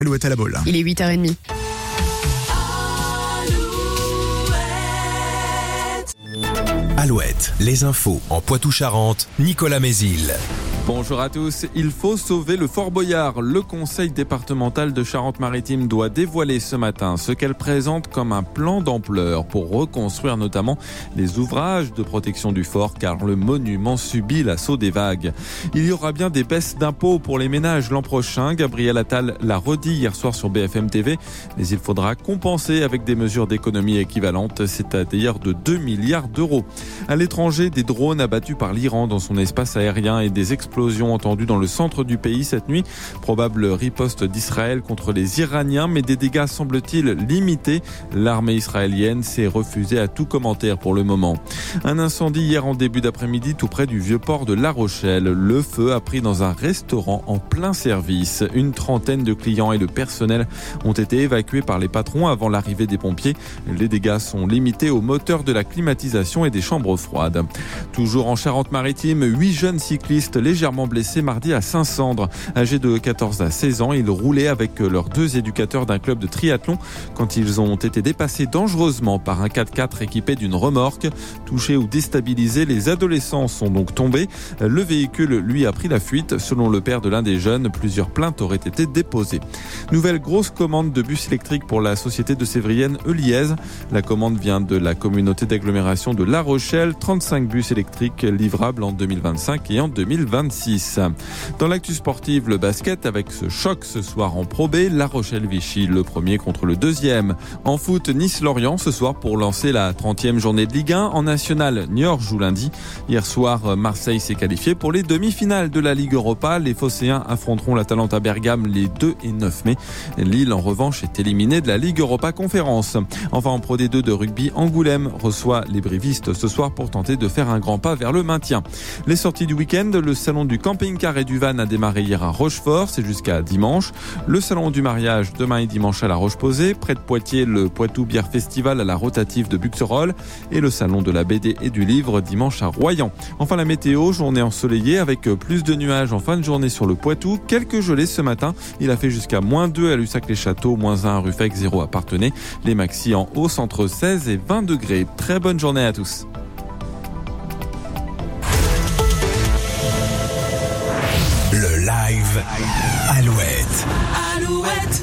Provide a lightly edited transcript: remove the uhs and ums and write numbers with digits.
Alouette à la Baule. Il est 8h30. Alouette, les infos en Poitou-Charentes, Nicolas Mézil. Bonjour à tous. Il faut sauver le Fort Boyard. Le conseil départemental de Charente-Maritime doit dévoiler ce matin ce qu'elle présente comme un plan d'ampleur pour reconstruire notamment les ouvrages de protection du fort car le monument subit l'assaut des vagues. Il y aura bien des baisses d'impôts pour les ménages l'an prochain. Gabriel Attal l'a redit hier soir sur BFM TV. Mais il faudra compenser avec des mesures d'économie équivalentes, c'est-à-dire de 2 milliards d'euros. À l'étranger, des drones abattus par l'Iran dans son espace aérien et des explosions entendues dans le centre du pays cette nuit. Probable riposte d'Israël contre les Iraniens, mais des dégâts semble-t-il limités. L'armée israélienne s'est refusée à tout commentaire pour le moment. Un incendie hier en début d'après-midi tout près du vieux port de La Rochelle. Le feu a pris dans un restaurant en plein service. Une trentaine de clients et de personnel ont été évacués par les patrons avant l'arrivée des pompiers. Les dégâts sont limités au moteur de la climatisation et des chambres froides. Toujours en Charente-Maritime, 8 jeunes cyclistes légèrement blessés mardi à Saint-Sandre. Âgés de 14 à 16 ans, ils roulaient avec leurs 2 éducateurs d'un club de triathlon quand ils ont été dépassés dangereusement par un 4x4 équipé d'une remorque. Touchés ou déstabilisés, les adolescents sont donc tombés. Le véhicule, lui, a pris la fuite. Selon le père de l'un des jeunes, plusieurs plaintes auraient été déposées. Nouvelle grosse commande de bus électriques pour la société de Sévrienne Euliez. La commande vient de la communauté d'agglomération de La Rochelle. 35 bus électriques livrables en 2025 et en 2026. Dans l'actu sportive, le basket avec ce choc ce soir en Pro B, La Rochelle-Vichy, le premier contre le deuxième. En foot, Nice-Lorient ce soir pour lancer la 30e journée de Ligue 1. En national, Niort joue lundi. Hier soir, Marseille s'est qualifié pour les demi-finales de la Ligue Europa. Les Phocéens affronteront l'Atalanta Bergame les 2 et 9 mai. Lille, en revanche, est éliminée de la Ligue Europa Conférence. Enfin, en Pro D2 de rugby, Angoulême reçoit les Brévistes ce soir pour tenter de faire un grand pas vers le maintien. Les sorties du week-end, le salon du camping-car et du van a démarré hier à Rochefort, c'est jusqu'à dimanche. Le salon du mariage demain et dimanche à la Roche-Posay. Près de Poitiers, le Poitou Bière Festival à la rotative de Buxerolles. Et le salon de la BD et du livre dimanche à Royan. Enfin la météo, journée ensoleillée avec plus de nuages en fin de journée sur le Poitou. Quelques gelées ce matin. Il a fait jusqu'à -2 à Lussac-les-Châteaux, -1 à Ruffec, 0 à Parthenay. Les maxi en hausse entre 16 et 20 degrés. Très bonne journée à tous. Le live Alouette.